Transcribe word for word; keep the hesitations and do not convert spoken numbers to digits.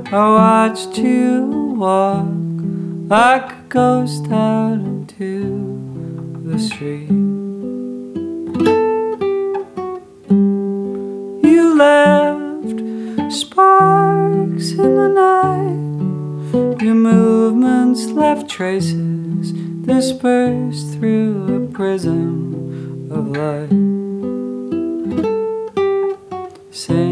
I watched you walk like a ghost out into the street. You left sparks in the night. Your movements left traces dispersed through a prism of light. Same